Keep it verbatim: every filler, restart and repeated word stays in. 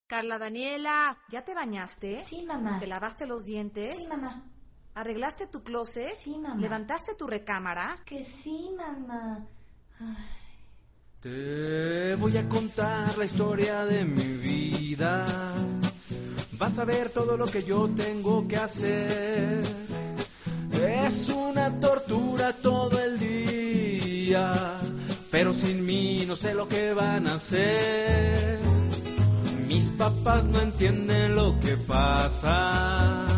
Carla Daniela, ¿ya te bañaste? Sí, mamá. ¿Te lavaste los dientes? Sí, mamá. ¿Arreglaste tu closet? Sí, mamá. ¿Levantaste tu recámara? Que sí, mamá. Ay. Te voy a contar la historia de mi vida. Vas a ver todo lo que yo tengo que hacer. Es una tortura todo el día, pero sin mí no sé lo que van a hacer. Mis papás no entienden lo que pasa.